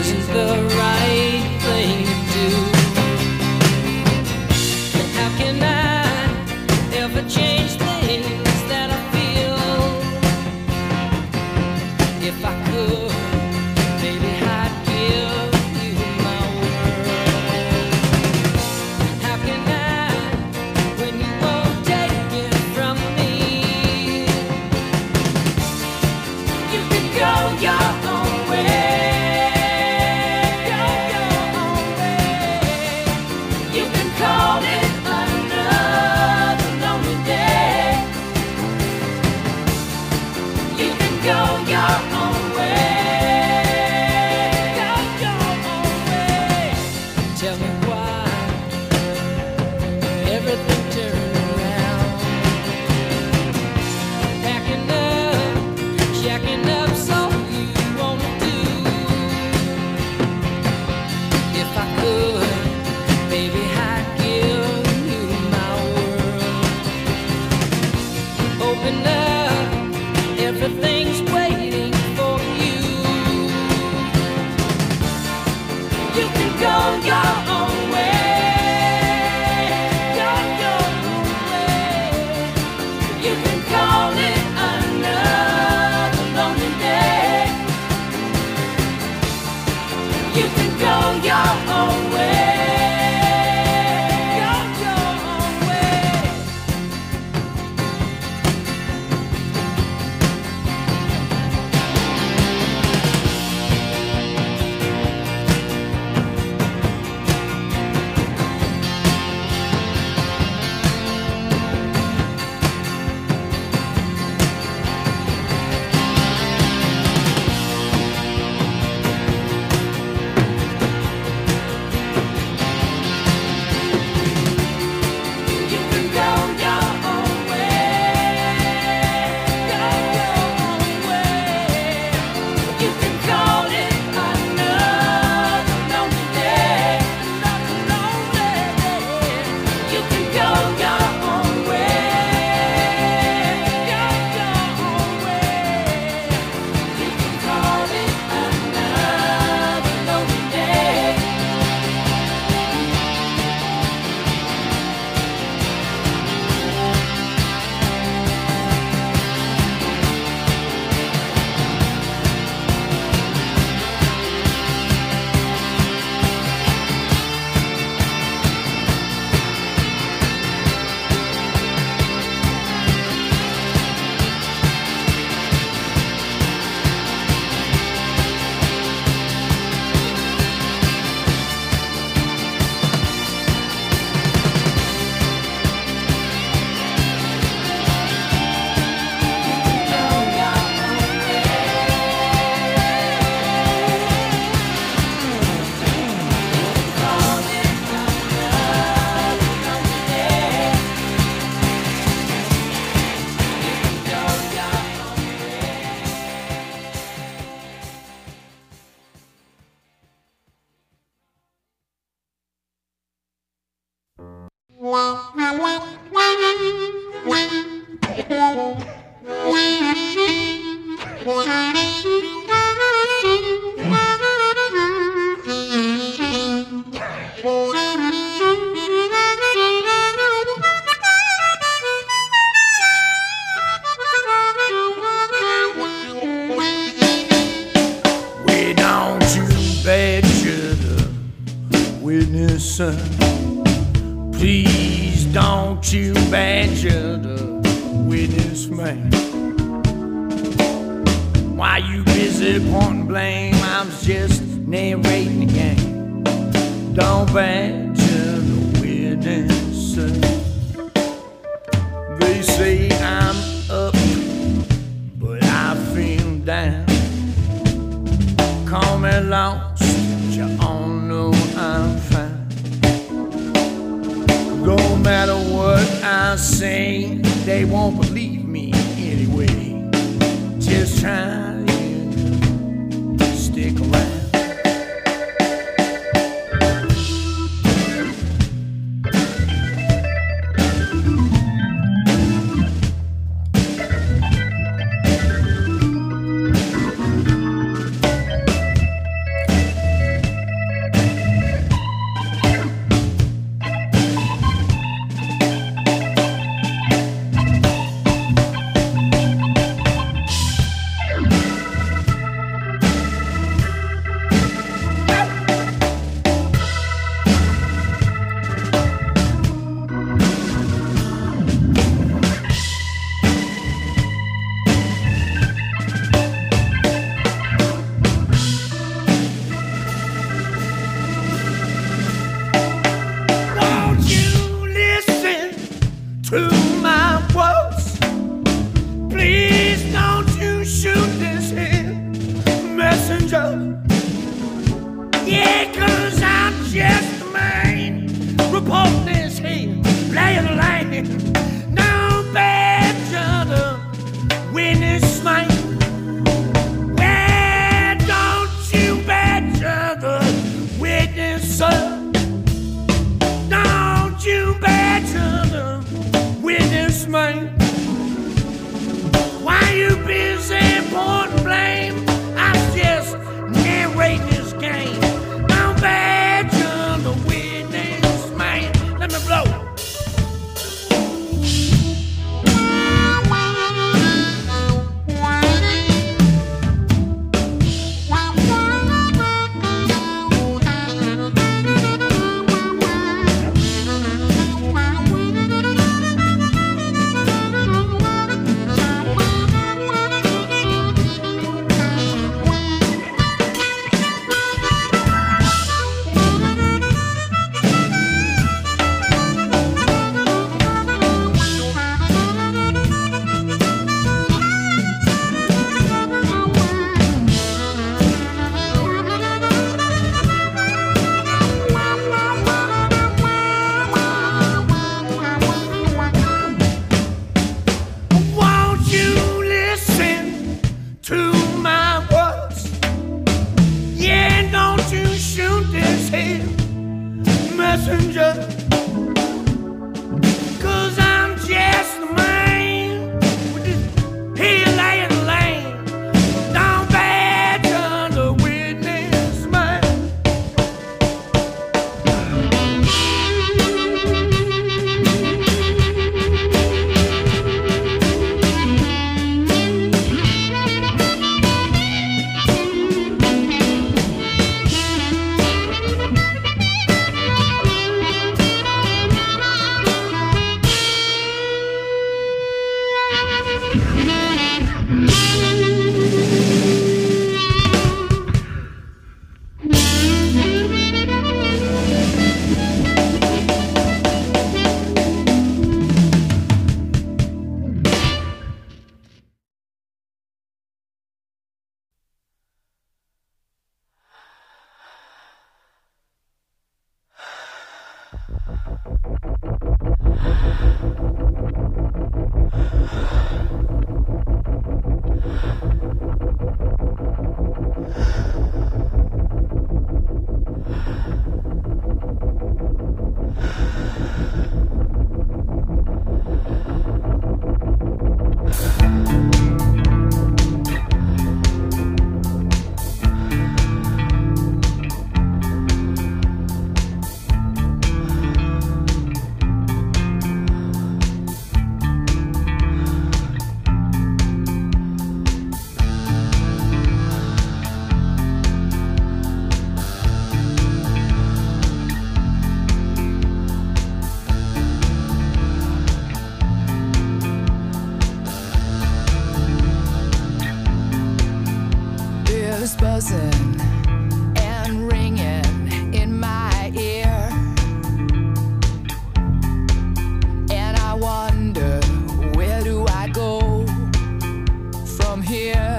isn't the right thing to do. And how can I ever change things that I feel? If I could, baby, I'd give you my world. How can I, when you won't take it from me? You can go your own way, go your own way. You can call it another lonely day. You can go your own way, go your own way. Tell me why everything turned around. Packing up, jacking up, so you wanna do. If I could, baby, I'd give you my world. Open up, everything's waiting for you. You can go your own way, go your own way. You can call it another lonely day. You can go your own way, go your own way. You can go your own way, go your own way. You can call it another lonely day, another lonely day. You can go your own way, go your own way. You can call it another lonely day. Way down to Badger, the witness, please don't you badger the witness man. Why you busy pointing blame? I was just narrating the game. Don't badger the witness. They say I'm up, but I feel down. Call me lost, but you all know I'm fine. No matter what I say, they won't believe me anyway. Just try to stick around. messenger, 'cause I'm just a man with this here laying lane. Down bad on the witness man. Bells buzzing and ringing in my ear, and I wonder, where do I go from here?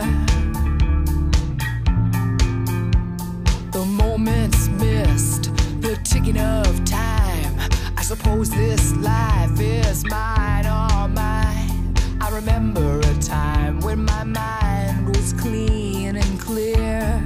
The moments missed, the ticking of time. I suppose this life is mine, all mine. I remember a time when my mind was clean and clear.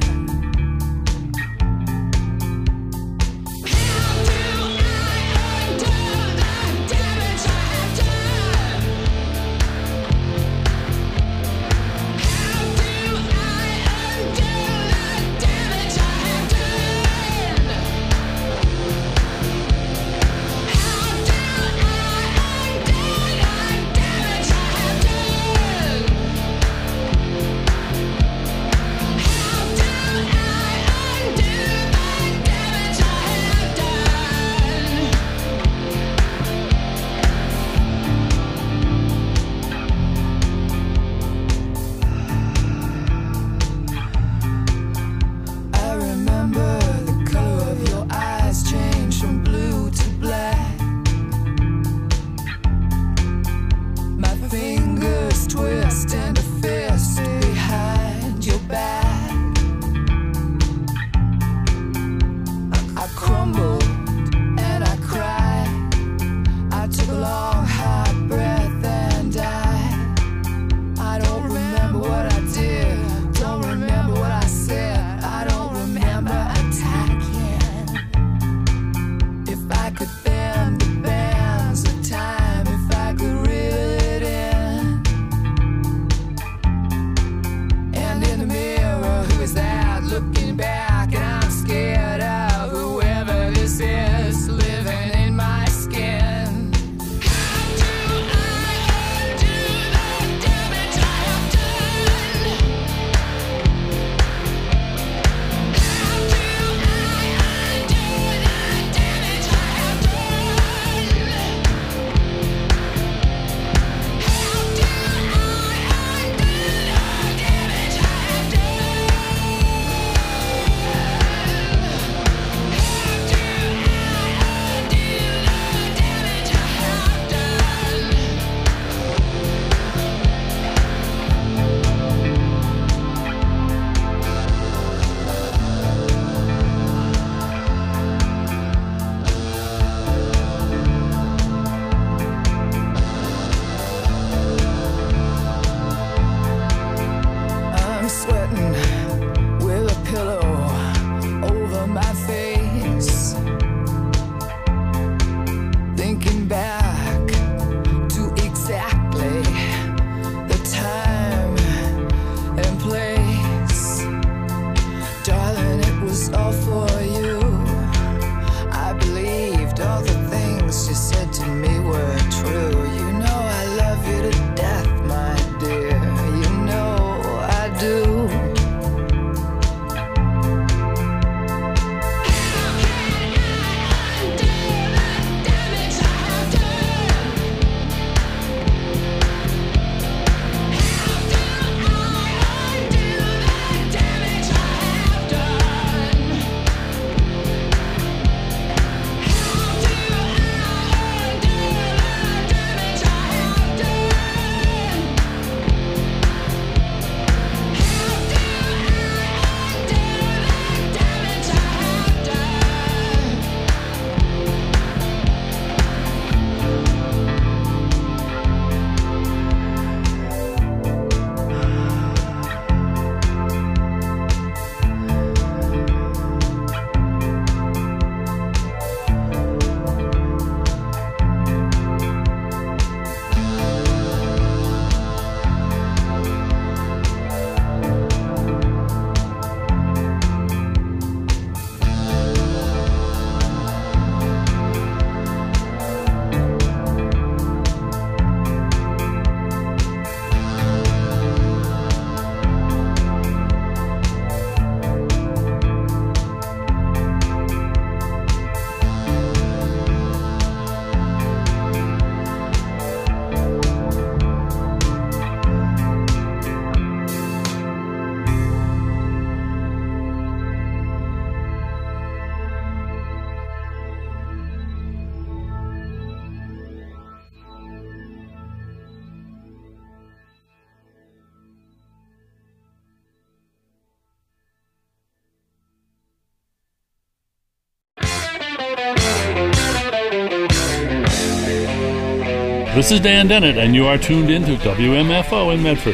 This is Dan Dennett, and you are tuned in to WMFO in Medford.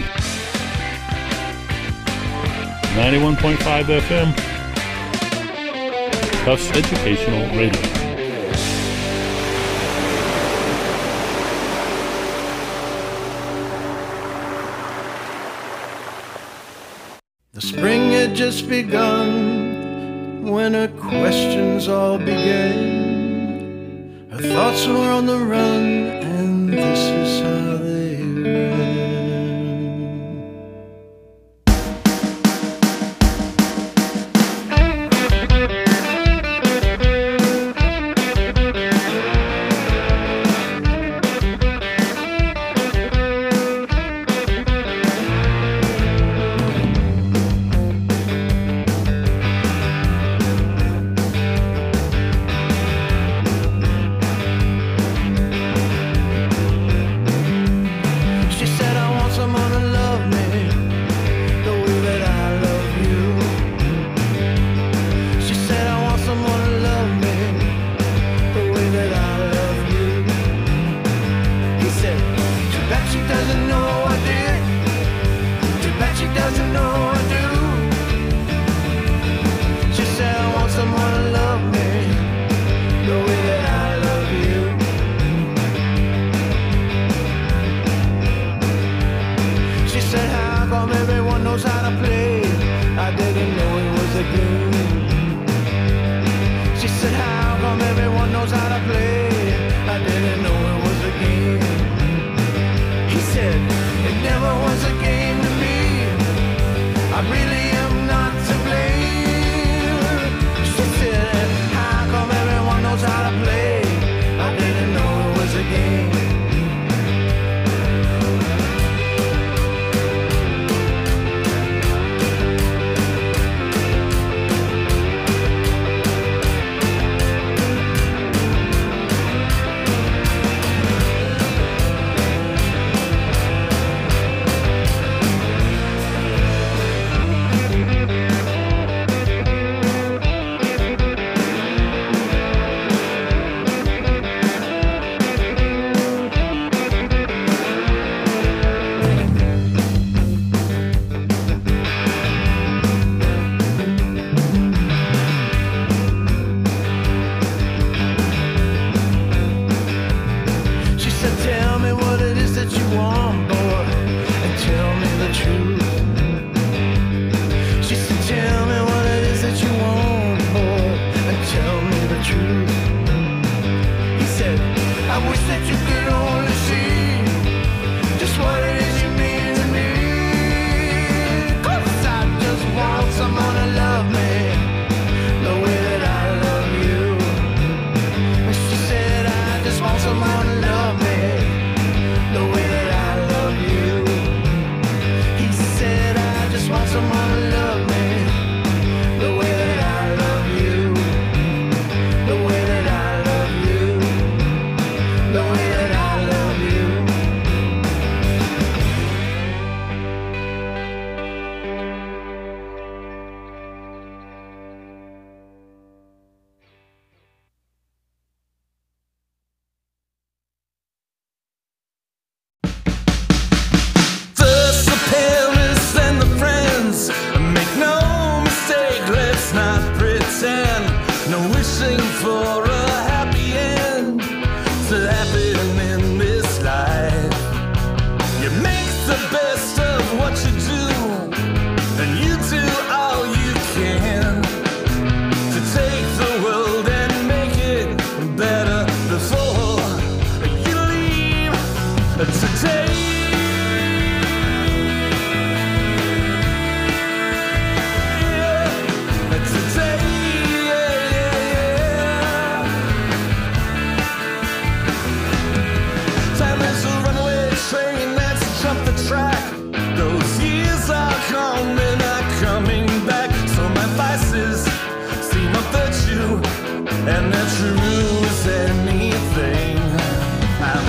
91.5 FM. Tufts Educational Radio. The spring had just begun when her questions all began. Her thoughts were on the run, and this is how they ran. And that's true as anything. I'm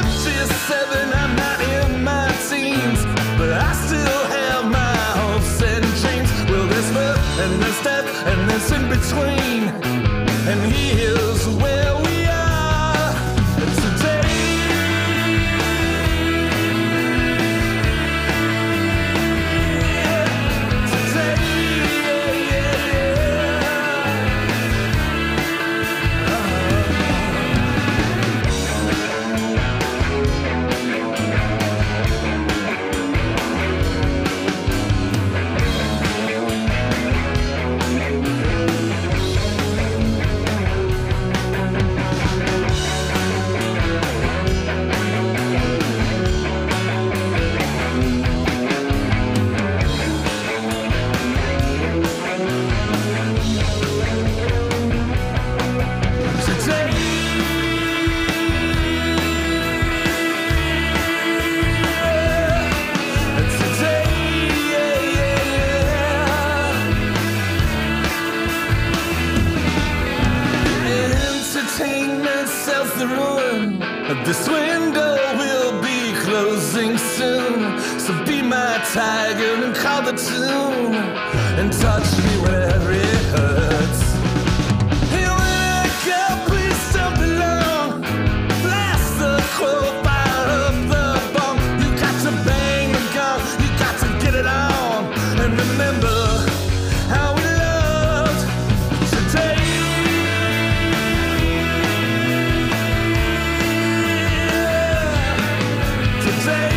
57, I'm not in my teens, but I still have my hopes and dreams. Well, there's birth and there's death and there's in between, and here's where we are today. tiger and call the tune and touch me where it hurts. Hey, when I go, please don't belong. Blast the crow, fire up the bomb. You got to bang the gong, you got to get it on. And remember how we loved today. Today.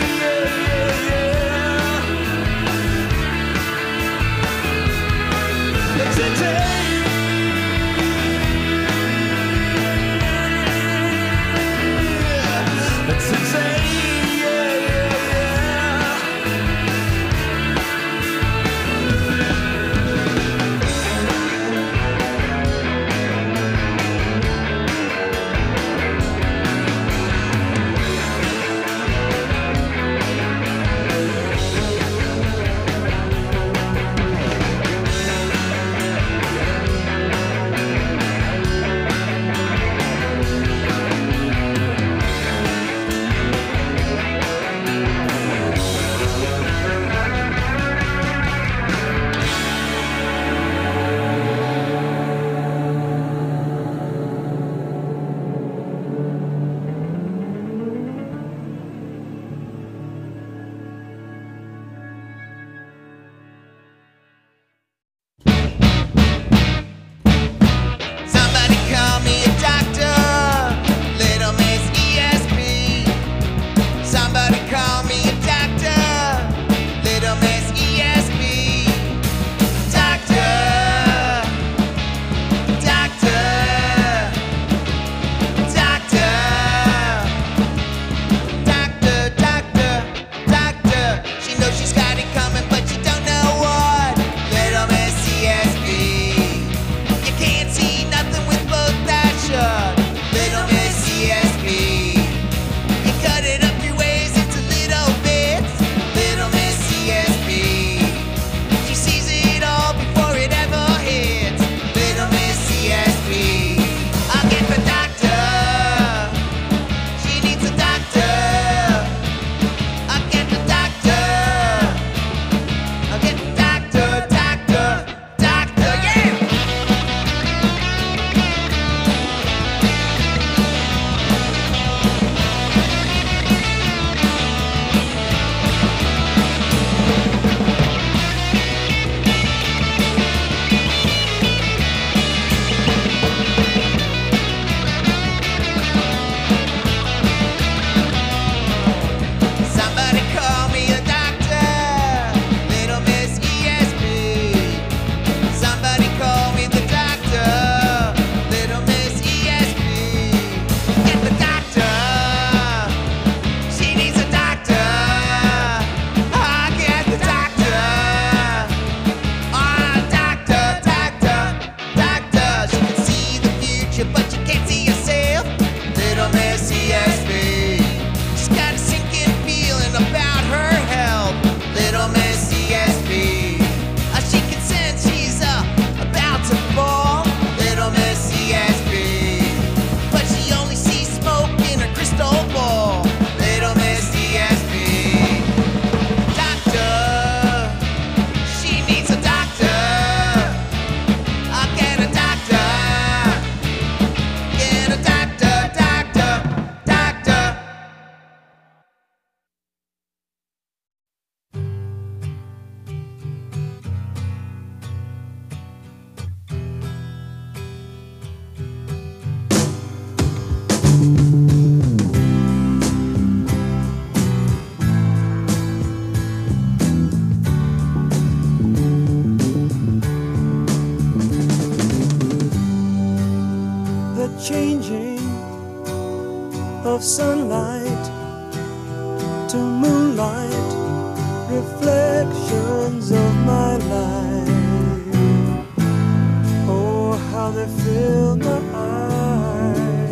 changing of sunlight to moonlight, reflections of my life. Oh, how they fill my eyes.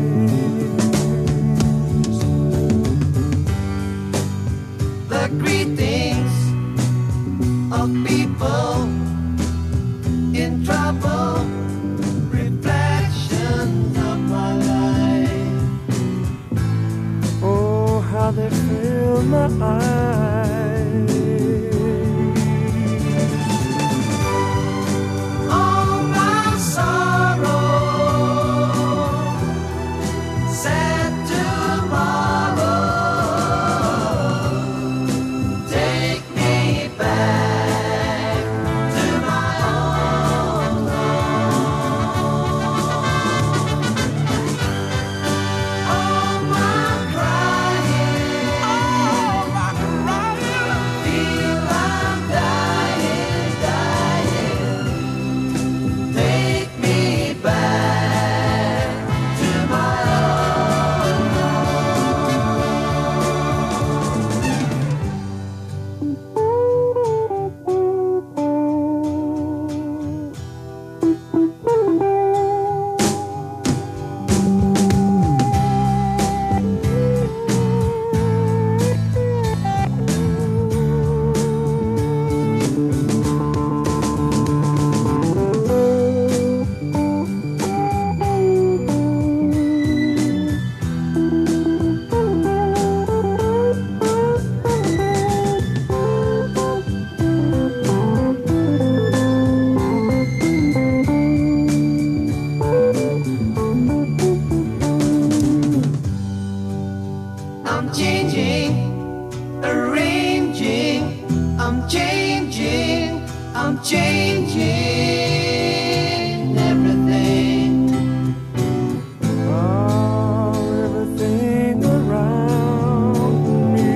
The greetings of people in trouble, reflections of my life. Oh, how they fill my eyes. I'm changing everything. Oh, everything around me.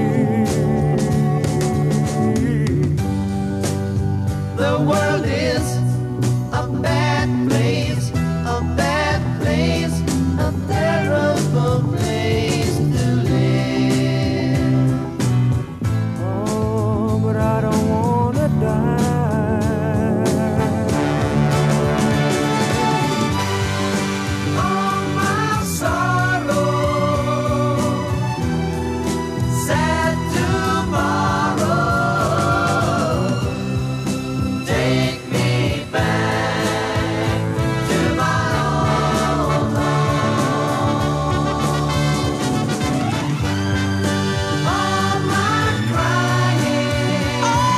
The world is a bad place, a bad place, a terrible place to live. Oh, but I don't wanna die. All my sorrow, sad tomorrow, take me back to my old home. All my crying,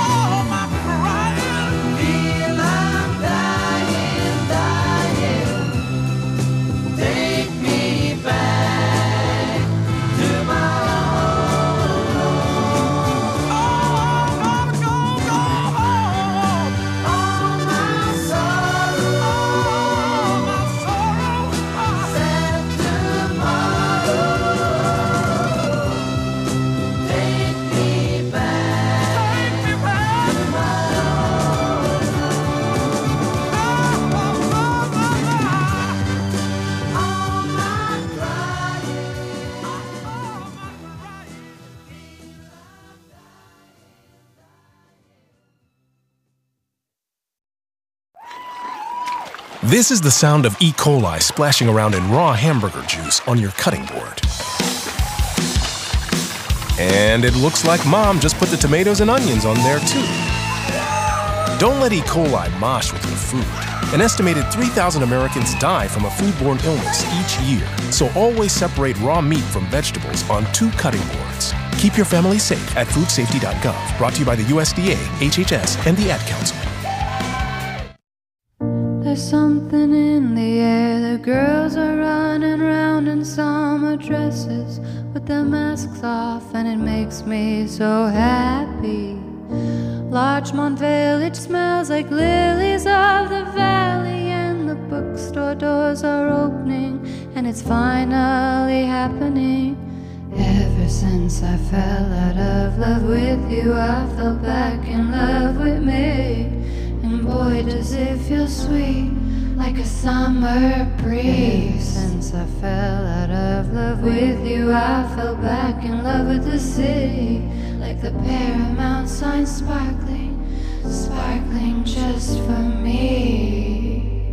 feel I'm dying, dying. Take me back to my old home. All my sorrow, sad tomorrow. Take me back to my old home. All my crying. This is the sound of E. coli splashing around in raw hamburger juice on your cutting board. And it looks like Mom just put the tomatoes and onions on there too. Don't let E. coli mosh with your food. An estimated 3,000 Americans die from a foodborne illness each year, so always separate raw meat from vegetables on 2 cutting boards. Keep your family safe at foodsafety.gov. Brought to you by the USDA, HHS, and the Ad Council. There's something in the air. The girls are running around in summer dresses with their masks off, and it makes me so happy. Larchmont Village smells like lilies of the valley, and the bookstore doors are opening, and it's finally happening. Ever since I fell out of love with you, I fell back in love with me. And boy, does it feel sweet, like a summer breeze. Since I fell out of love with you, I fell back in love with the city, like the Paramount sign sparkling, sparkling just for me.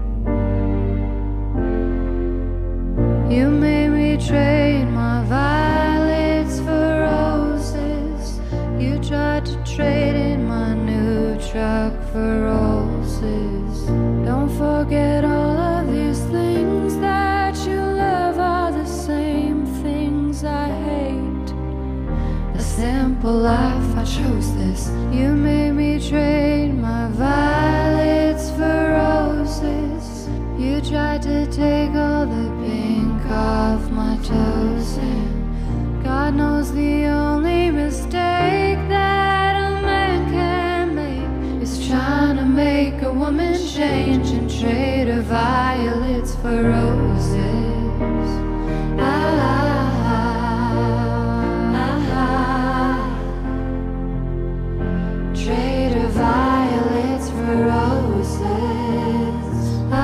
You made me trade my violets for roses. You tried to trade in my new truck for roses. Don't forget all of these things that you love are the same things I hate. A simple life, I chose this. You made me trade my violets for roses. You tried to take all the pink off my toes, and God knows the only mistake that a man can make is trying to make a woman change and trade her violets for roses. Trade her violets for roses.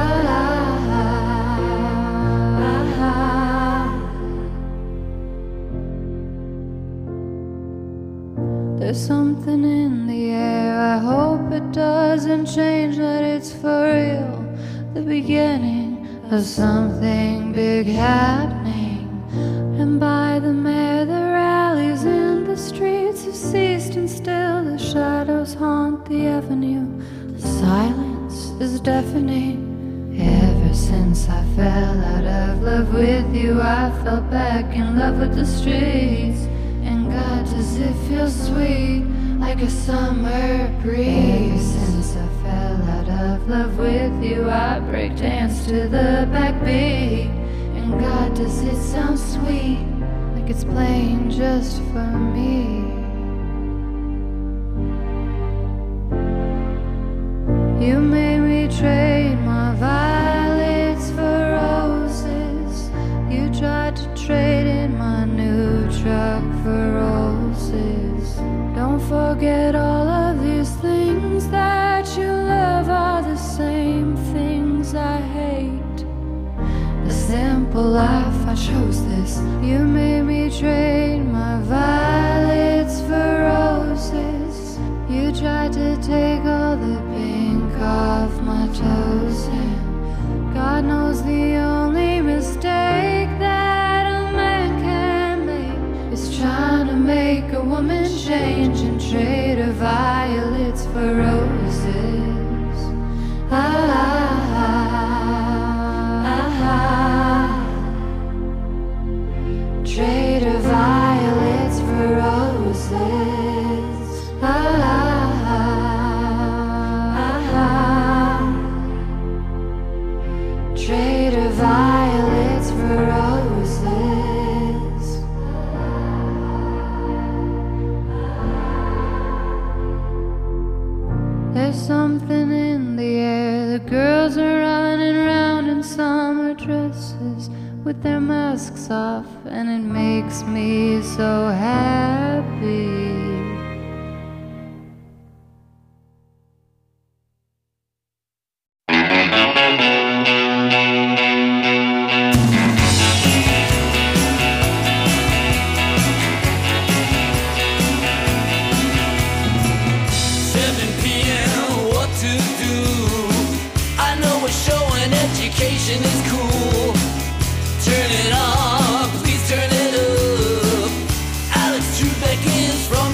There's something in the air. I hope it doesn't change, that it's for real. The beginning of something big happening. And by the mayor, the rallies in the streets have ceased, and still the shadows haunt the avenue. The silence is deafening. Ever since I fell out of love with you, I fell back in love with the streets. And God, does it feel sweet, like a summer breeze. Since I fell out of love with you, I break dance to the backbeat. And God, does it sound sweet, like it's playing just for me. Don't forget all of these things that you love are the same things I hate. The simple life, I chose this. You made me trade my violets for roses. You tried to take all the pink off my toes, and God knows the only mistake that a man can make is trying to make a woman change and trade her violets for roses. Trade her violets for roses. Trade her violets for roses. There's something in the air. The girls are running around in summer dresses with their masks off, and it makes me so happy. Education is cool. Turn it on, please turn it up. Alex Trebek is from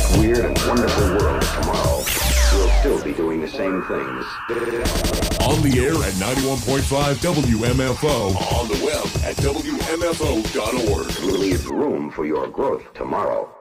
weird and wonderful world tomorrow, we'll still be doing the same things. On the air at 91.5 WMFO. On the web at WMFO.org. Leave room for your growth tomorrow.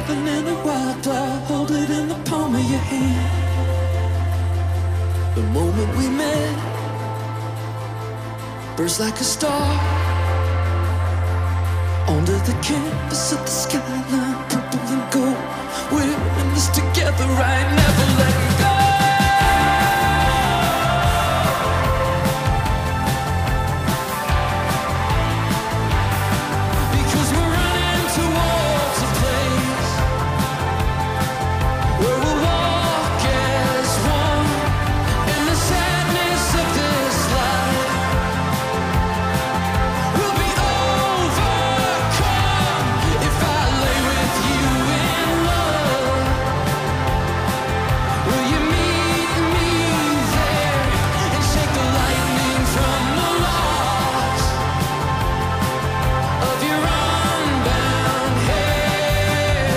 Nothing in a wild flower, hold it in the palm of your hand. The moment we met, burst like a star onto the canvas of the skyline, purple and gold. We're in this together, right? Never letting go. Because we're running towards a place where we'll walk as one in the sadness of this life. We'll be overcome if I lay with you in love. Will you meet me there and shake the lightning from the loss of your unbound hair?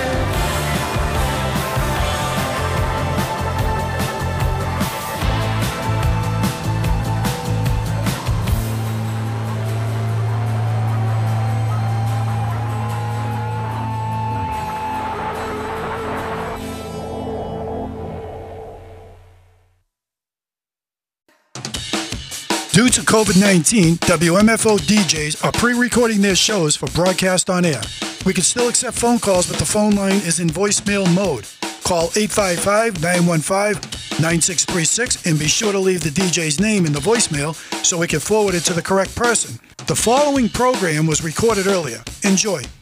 Due to COVID-19, WMFO DJs are pre-recording their shows for broadcast on air. We can still accept phone calls, but the phone line is in voicemail mode. Call 855-915-9636 and be sure to leave the DJ's name in the voicemail so we can forward it to the correct person. The following program was recorded earlier. Enjoy.